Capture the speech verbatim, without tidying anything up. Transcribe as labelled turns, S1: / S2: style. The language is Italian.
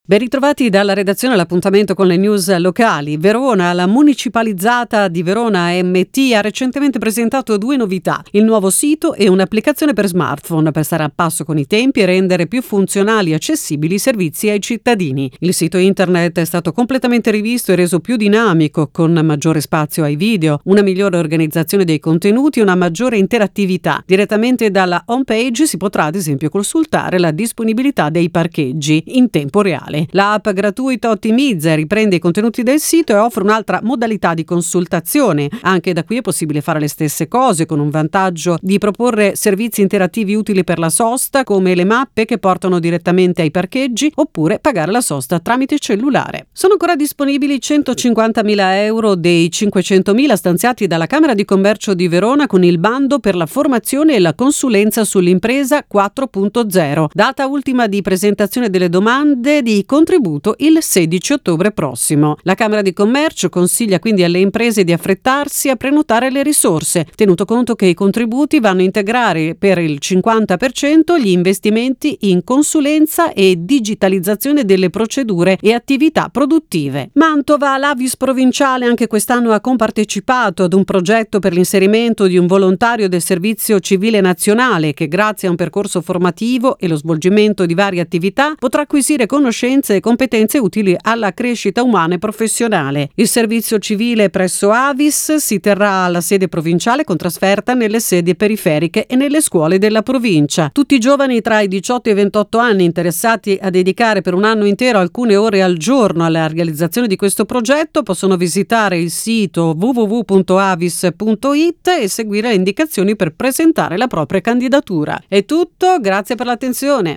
S1: Ben ritrovati dalla redazione all'appuntamento con le news locali. Verona, la municipalizzata di Verona M T ha recentemente presentato due novità: il nuovo sito e un'applicazione per smartphone per stare a passo con i tempi e rendere più funzionali e accessibili i servizi ai cittadini. Il sito internet è stato completamente rivisto e reso più dinamico, con maggiore spazio ai video, una migliore organizzazione dei contenuti e una maggiore interattività. Direttamente dalla homepage si potrà ad esempio consultare la disponibilità dei parcheggi in tempo reale. La app gratuita ottimizza e riprende i contenuti del sito e offre un'altra modalità di consultazione. Anche da qui è possibile fare le stesse cose, con un vantaggio di proporre servizi interattivi utili per la sosta, come le mappe che portano direttamente ai parcheggi, oppure pagare la sosta tramite cellulare. Sono ancora disponibili centocinquantamila euro dei cinquecentomila stanziati dalla Camera di Commercio di Verona con il bando per la formazione e la consulenza sull'impresa quattro punto zero. Data ultima di presentazione delle domande di contributo il sedici ottobre prossimo. La Camera di Commercio consiglia quindi alle imprese di affrettarsi a prenotare le risorse, tenuto conto che i contributi vanno a integrare per il cinquanta per cento gli investimenti in consulenza e digitalizzazione delle procedure e attività produttive. Mantova, l'Avis provinciale, anche quest'anno ha compartecipato ad un progetto per l'inserimento di un volontario del servizio civile nazionale che, grazie a un percorso formativo e lo svolgimento di varie attività, potrà acquisire conoscenze e competenze utili alla crescita umana e professionale. Il servizio civile presso Avis si terrà alla sede provinciale con trasferta nelle sedi periferiche e nelle scuole della provincia. Tutti i giovani tra i diciotto e i ventotto anni interessati a dedicare per un anno intero alcune ore al giorno alla realizzazione di questo progetto possono visitare il sito w w w punto avis punto i t e seguire le indicazioni per presentare la propria candidatura. È tutto, grazie per l'attenzione.